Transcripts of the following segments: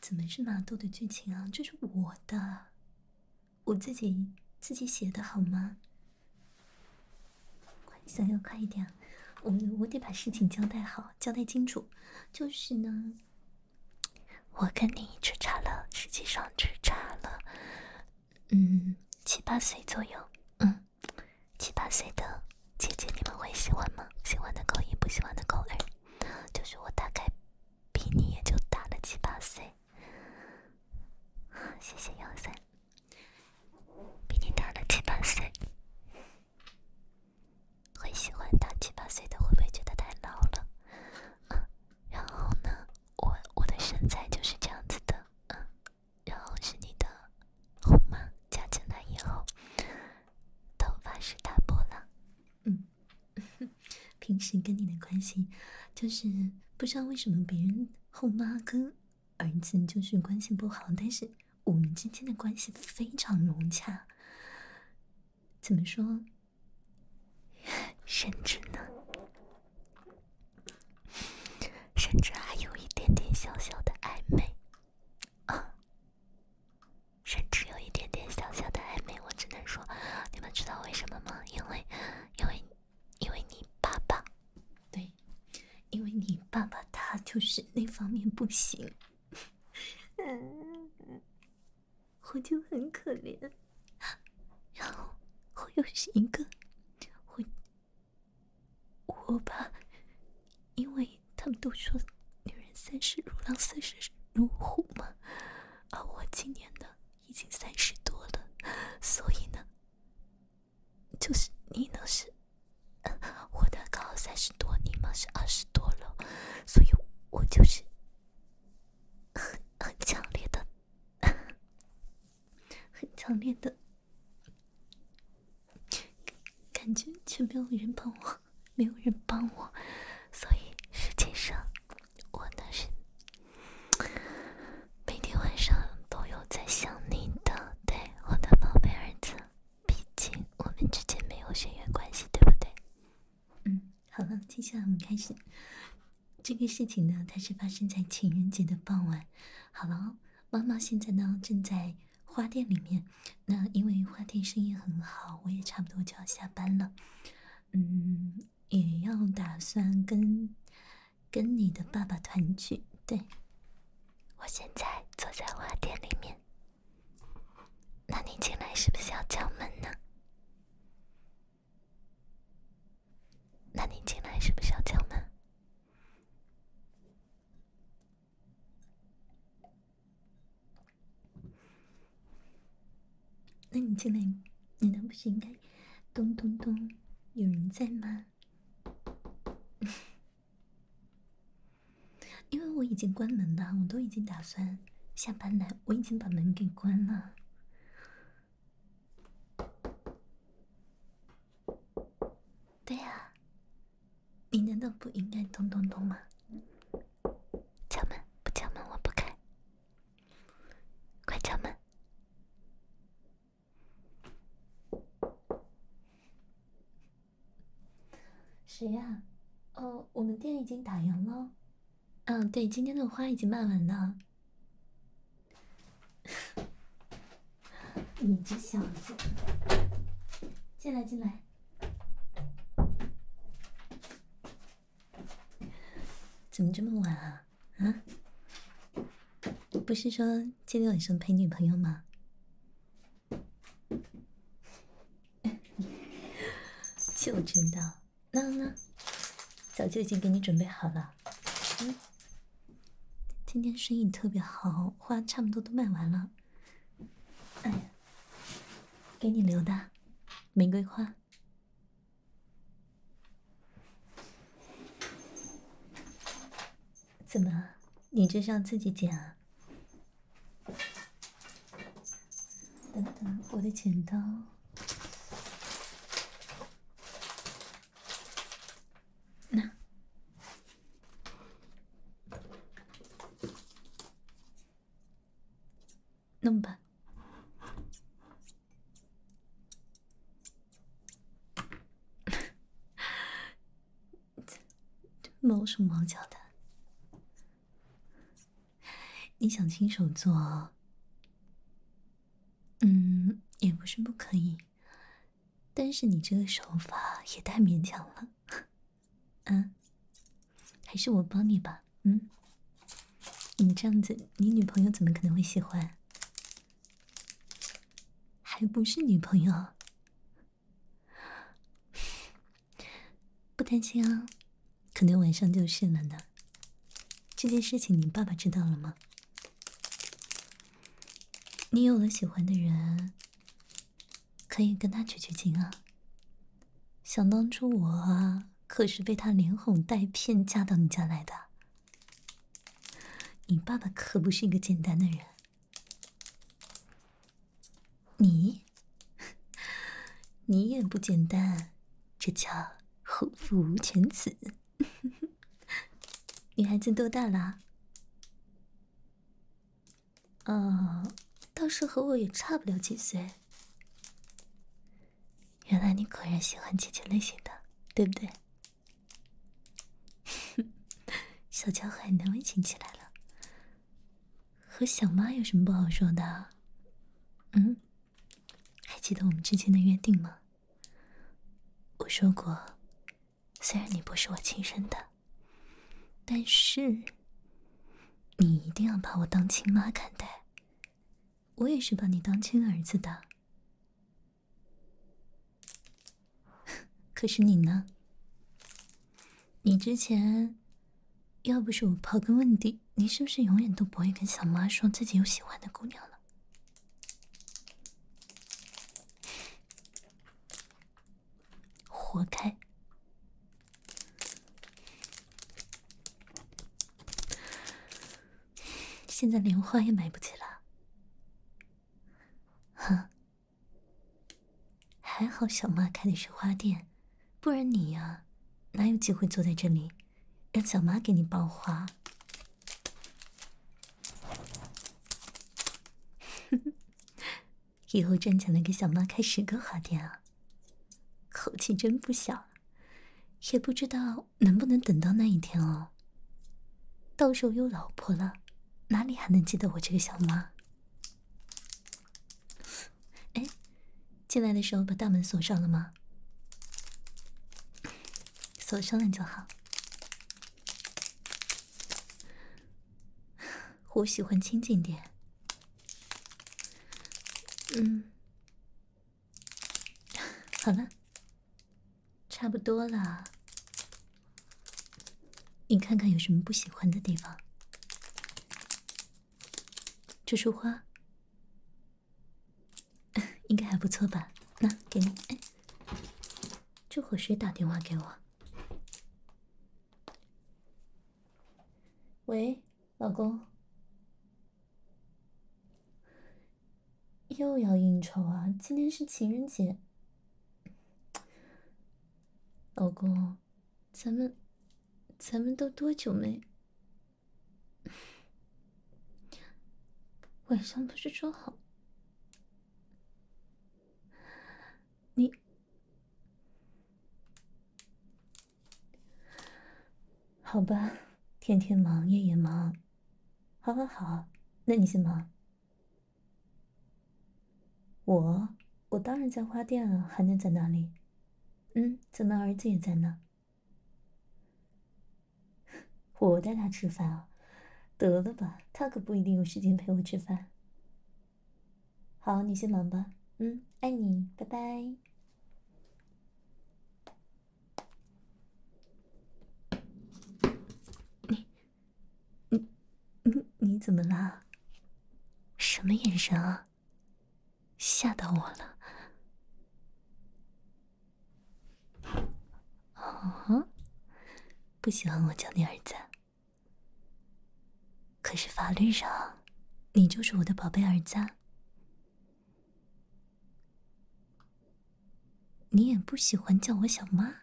怎么是纳豆的剧情啊？这是我的，我自己写的好吗？想要快一点，我得把事情交代好，交代清楚。就是呢，我跟你只差了，实际上只差了，7、8岁左右。7、8岁的姐姐，你们会喜欢吗？喜欢的扣1，不喜欢的扣2。就是我大概比你也就大了7、8岁。谢谢13，比你大了7、8岁。会喜欢大7、8岁的，会不会觉得太老了？然后呢，我的身材就是这样子的，然后是你的后妈加进来以后，头发是大波浪。平时跟你的关系，就是不知道为什么别人后妈跟儿子就是关系不好，但是我们之间的关系非常融洽。怎么说？甚至还有一点点小小的暧昧啊，甚至有一点点小小的暧昧。我只能说，你们知道为什么吗？因为你爸爸，对，因为你爸爸他就是那方面不行，我就很可怜。然后我又是一个，我爸，因为他们都说女人30如狼，40如虎嘛，而我今年呢已经30多了，所以呢，就是你呢是我的高30多，你嘛是20多了，所以我就是很强烈的，很强烈的感觉，却没有人帮我，没有人帮我，所以实际上我呢是每天晚上都有在想你的，对，我的宝贝儿子，毕竟我们之间没有血缘关系，对不对？好了，接下来我们开始。这个事情呢，它是发生在情人节的傍晚。好了，妈妈现在呢正在花店里面，那因为花店生意很好，我也差不多就要下班了。也要打算跟你的爸爸团聚。对，我现在坐在花店里面，那你进来是不是要敲门呢？那你进来是不是要敲门？那你进来，你那不是应该咚咚咚，有人在吗？因为我已经关门了，我都已经打算下班来，我已经把门给关了。对呀，你难道不应该咚咚咚吗？敲门，不敲门我不开，快敲门！谁呀？哦，我们店已经打烊了。对，今天的花已经卖完了。你这小子，进来进来。怎么这么晚啊？不是说今天晚上陪女朋友吗？就知道，那早就已经给你准备好了。今天生意特别好，花差不多都卖完了。哎呀，给你留的玫瑰花。怎么，你这是要自己剪啊？等等，我的剪刀。那，弄吧。毛手毛脚的， 你想亲手做，也不是不可以，但是你这个手法也太勉强了。还是我帮你吧。你这样子，你女朋友怎么可能会喜欢？还不是女朋友？不担心啊，可能晚上就是了呢。这件事情你爸爸知道了吗？你有了喜欢的人，可以跟他取经啊。想当初我啊，可是被他连哄带骗嫁到你家来的。你爸爸可不是一个简单的人。你也不简单，这叫虎父犬子。女孩子多大啦？倒是和我也差不了几岁。原来你果然喜欢姐姐类型的，对不对？小家伙还难为情起来了。和小妈有什么不好说的？还记得我们之间的约定吗？我说过，虽然你不是我亲生的，但是你一定要把我当亲妈看待。我也是把你当亲儿子的。可是你呢？你之前要不是我刨根问底，你是不是永远都不会跟小妈说自己有喜欢的姑娘了？活该！现在连花也买不起了。哼，还好小妈开的是花店，不然你呀，哪有机会坐在这里，让小妈给你包花？以后赚钱了给小妈开10个花店啊，口气真不小，也不知道能不能等到那一天哦。到时候有老婆了，哪里还能记得我这个小妈？哎，进来的时候把大门锁上了吗？锁上了就好。我喜欢清静点。好了，差不多了。你看看有什么不喜欢的地方？这束花应该还不错吧？那给你。哎，这会儿谁打电话给我？喂，老公。又要应酬啊？今天是情人节。老公，咱们都多久没？晚上不是说好？你好吧，天天忙，夜夜忙。好好好，那你先忙。我当然在花店啊，还能在哪里？咱们儿子也在呢。我带他吃饭啊？得了吧，他可不一定有时间陪我吃饭。好，你先忙吧。爱你，拜拜。你怎么啦？什么眼神啊？吓到我了。哦，不喜欢我叫你儿子？可是法律上，你就是我的宝贝儿子啊。你也不喜欢叫我小妈？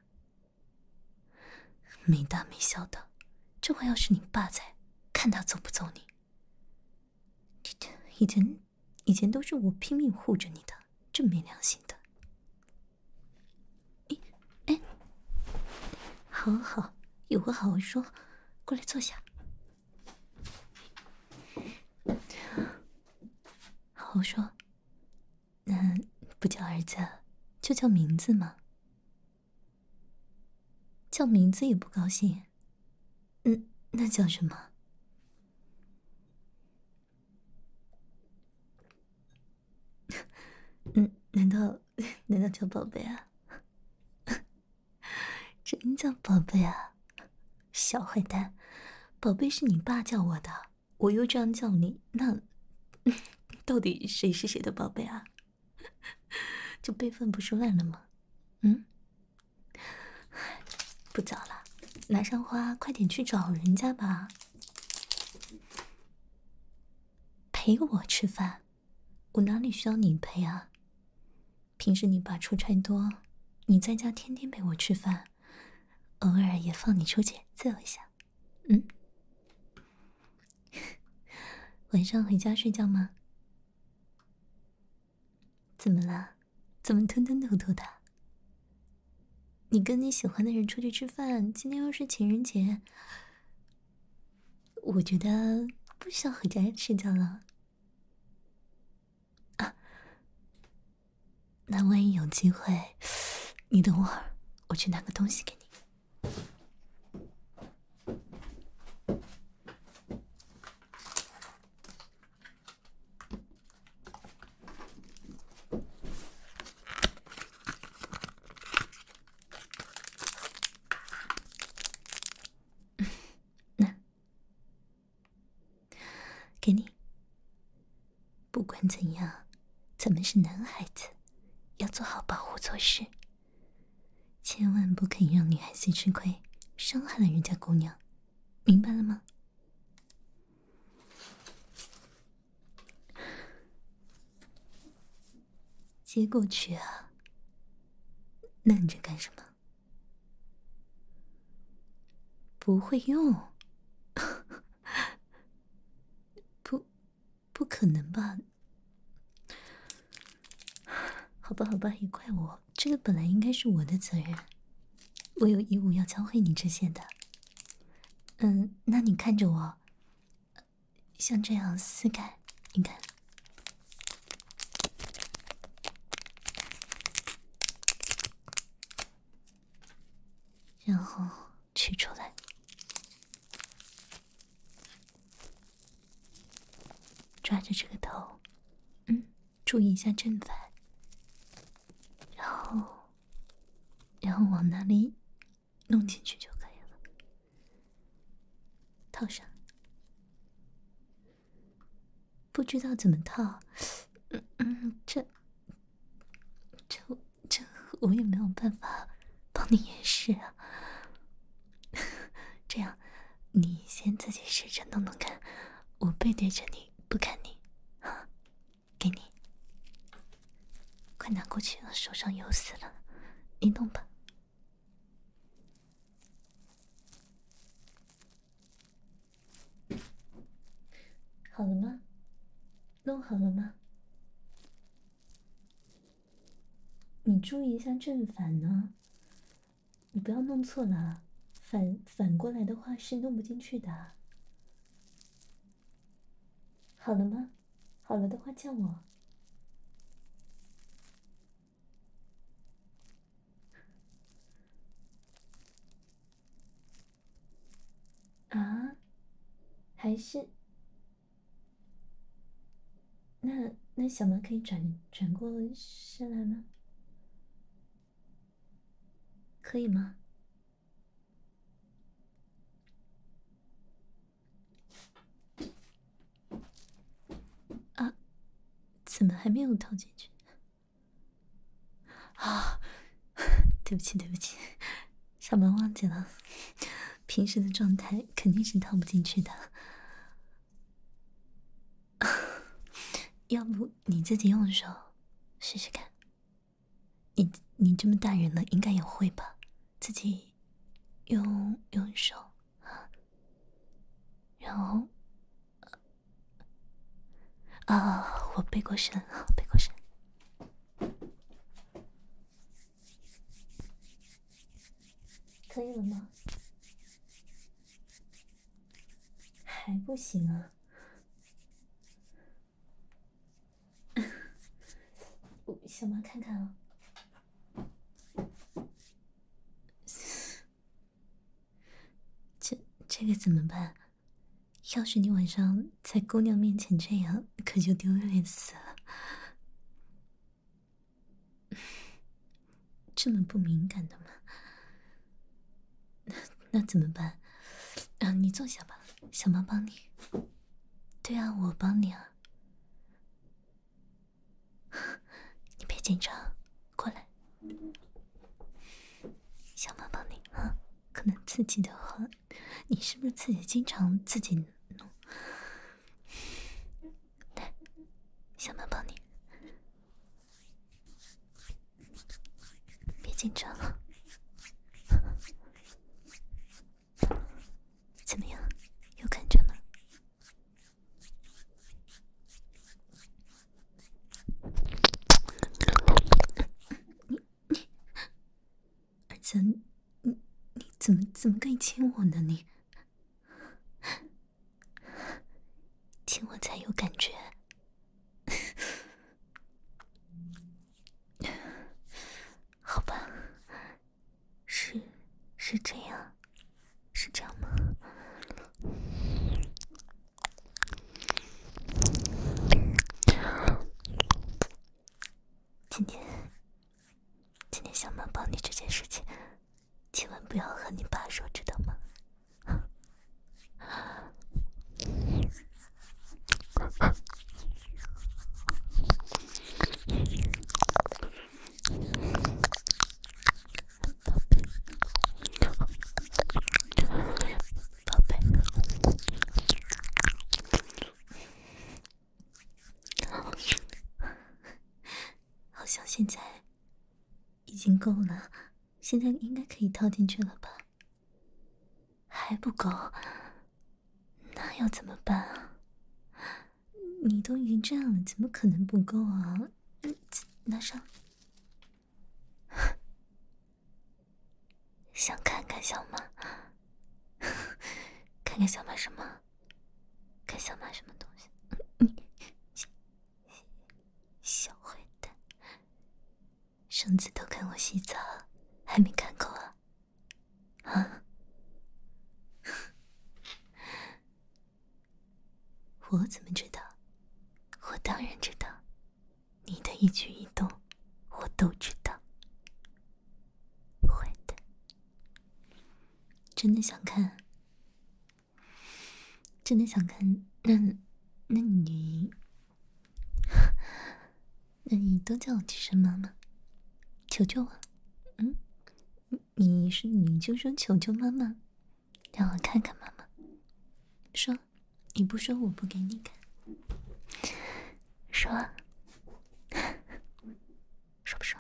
没大没小的，这话要是你爸在，看他揍不揍你。以前都是我拼命护着你的，真没良心的。哎，好好，有话好好说，过来坐下。 好说。那不叫儿子，就叫名字嘛。叫名字也不高兴。那叫什么？难道叫宝贝啊？真叫宝贝啊？小坏蛋，宝贝是你爸叫我的，我又这样叫你，那到底谁是谁的宝贝啊？这辈分不是乱了吗？不早了，拿上花，快点去找人家吧。陪我吃饭，我哪里需要你陪啊？平时你爸出差多，你在家天天陪我吃饭，偶尔也放你出去伺候一下。晚上回家睡觉吗？怎么了？怎么吞吞吐吐的？你跟你喜欢的人出去吃饭，今天又是情人节，我觉得不需要回家睡觉了。那万一有机会，你等会儿，我去拿个东西给你。那，给你。不管怎样，咱们是男孩子，要做好保护措施，千万不可以让女孩子吃亏，伤害了人家姑娘，明白了吗？接过去啊！愣着干什么？不会用？不可能吧？好吧，好吧，也怪我，这个本来应该是我的责任，我有义务要教会你这些的。那你看着我，像这样撕开，你看。然后取出来，抓着这个头，注意一下正反，然后往那里弄进去就可以了，套上。不知道怎么套，这我也没有办法帮你演示啊。这样，你先自己试着弄弄看，我背对着你，不看你。给你，快拿过去了，手上油死了，你弄吧。好了吗？弄好了吗？你注意一下正反呢，你不要弄错了，反过来的话是弄不进去的。好了吗？好了的话叫我。啊？还是？那小毛可以转过身来吗？可以吗？啊？怎么还没有套进去？啊，对不起对不起，小毛忘记了，平时的状态肯定是套不进去的。要不你自己用手试试看？你这么大人了，应该也会吧？自己用手啊，然后我背过身，背过身。可以了吗？还不行啊？ 小妈看看啊。这个怎么办？要是你晚上在姑娘面前这样，可就丢脸死了。这么不敏感的吗？那怎么办？你坐下吧，小妈帮你。对啊，我帮你啊。你别紧张，过来。小妈帮你啊。可能自己的话，你是不是自己经常自己弄？来，小妈帮你。别紧张啊。怎么样？有感觉吗？儿子，你怎么可以亲我呢？你亲我才有感觉。好吧，是这样，是这样吗？今天小妈帮你这件事情，千万不要和你爸说，知道吗？宝贝，好像现在已经够了，现在应该可以套进去了吧？还不够，那要怎么办啊？你都已经这样了，怎么可能不够啊？拿上。想看看小妈？看看小妈什么？看小妈什么东西？小坏蛋，上次偷看我洗澡，还没看够啊？啊？我怎么知道？我当然知道，你的一举一动，我都知道。坏蛋，真的想看？真的想看？那你都叫我几声妈妈，求求我。你就说求求妈妈，让我看看妈妈。说，你不说我不给你看。说，说不说？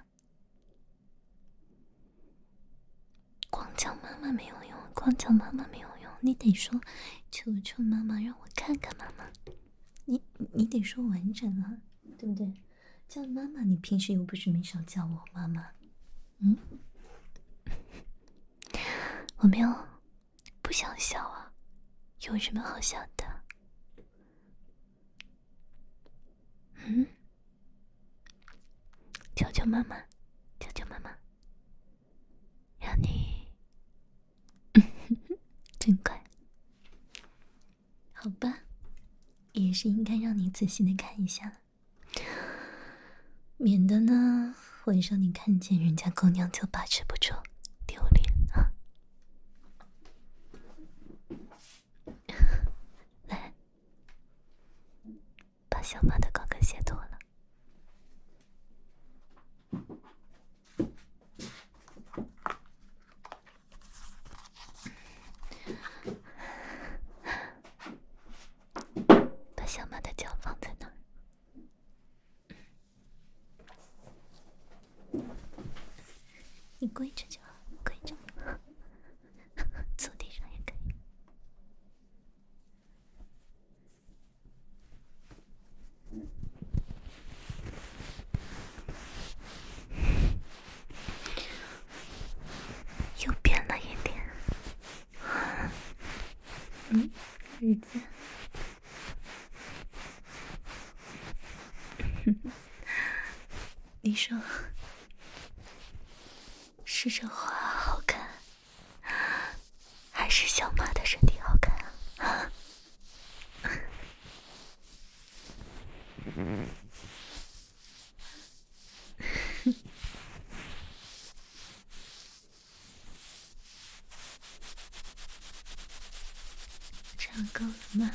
光叫妈妈没有用，光叫妈妈没有用，你得说求求妈妈，让我看看妈妈。你得说完整啊，对不对？叫妈妈，你平时又不是没少叫我妈妈。我没有不想笑啊，有什么好笑的？求求妈妈，求求妈妈，让你真乖。好吧，也是应该让你仔细的看一下，免得呢晚上你看见人家姑娘就把持不住，丢脸啊！来，把小马的高跟鞋脱了。把小马的脚放在那儿。你跪着就好，跪着，坐地上也可以。又变了一点。儿子。 你说是这花好看，还是小马的身体好看啊？这样够了吗？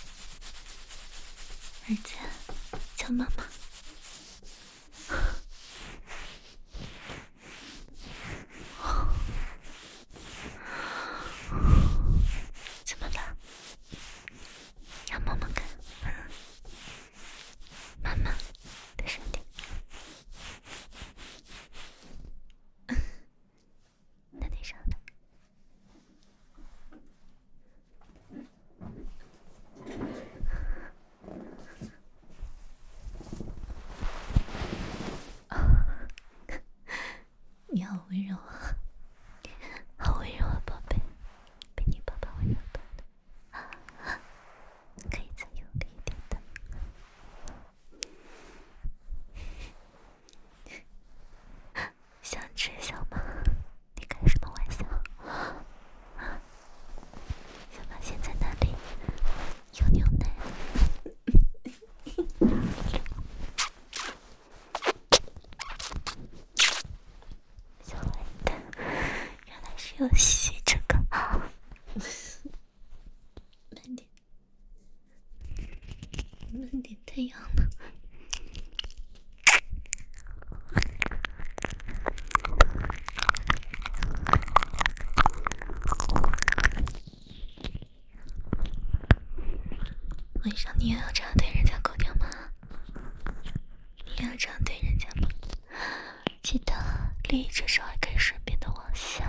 儿子，叫妈妈。怎么了？让妈妈看妈妈的身体。在地上的。你好温柔啊，好温柔啊，宝贝，被你爸爸温柔到的，可以再用力一点的。想吃小马？你开什么玩笑？小马现在哪里有牛奶？小坏蛋，原来是要洗这个。慢点，慢点，太痒了。晚上你也要这样对人家狗娘吗？你也要这样对人家吗？记得另一只手还可以顺便的往下，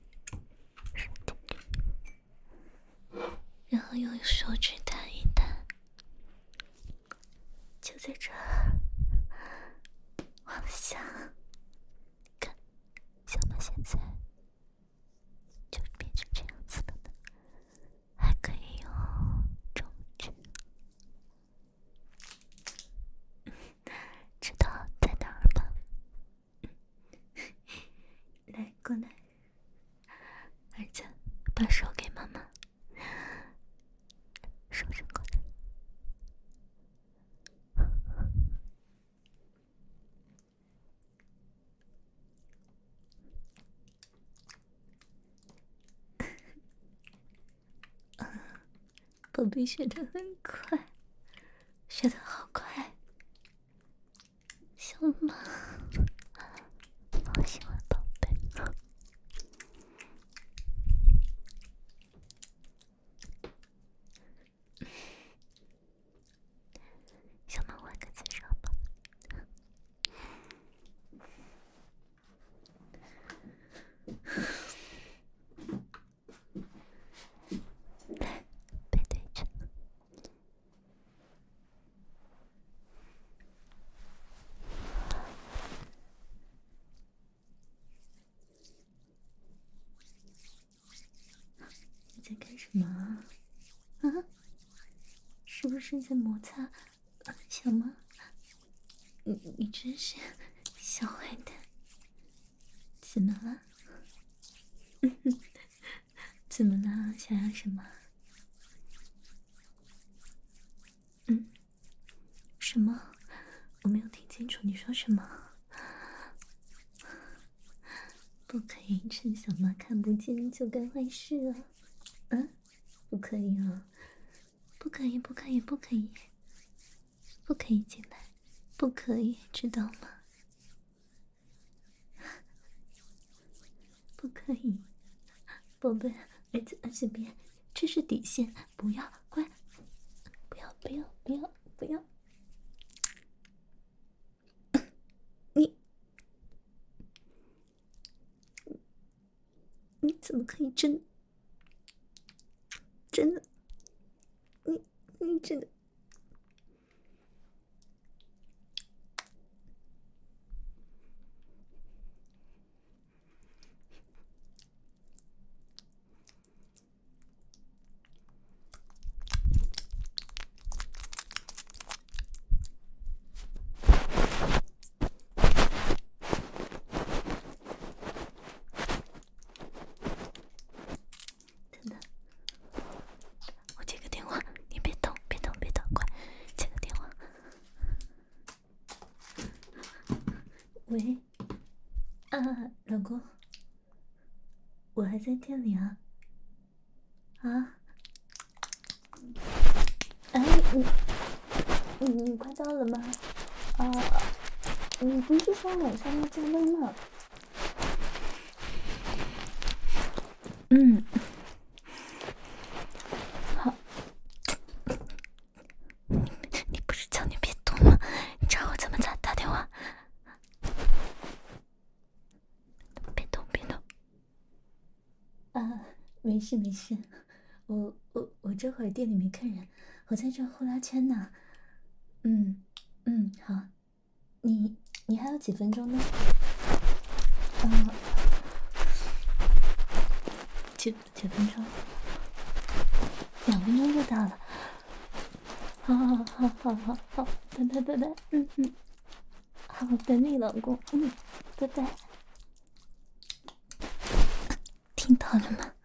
然后用手指弹一弹，就在这儿往下。看，小马现在就变成这样子了呢，还可以用中指。知道在哪儿吗？来，过来，儿子，把手给妈妈，手伸过来。宝贝学得很快，学得好快。小马，好喜欢宝贝。小马换个姿势好不好？来，背对着。你在干什么啊？啊？是不是在摩擦小马？你真是小坏蛋！怎么了？怎么了？想要什么？什么？我没有听清楚你说什么。不可以趁小马看不见就干坏事啊！嗯，不可以啊！不可以，不可以，不可以，不可以进来，不可以，知道吗？不可以，宝贝，儿子，别，这是底线，不要，乖，不要，不要，不要，不要。你怎么可以真的？你真的？ 喂，啊，老公，我还在店里啊。啊，哎，你快到了吗？啊，你不是说晚上要加班吗？嗯，好。你不是叫你别动吗？你知道我怎么打电话？别动，别动。啊，没事没事，我这会儿店里没客人，我在这呼啦圈呢。好，你还有几分钟呢？9分钟，2分钟就到了。好，拜，好，等你老公，拜拜。听到了吗？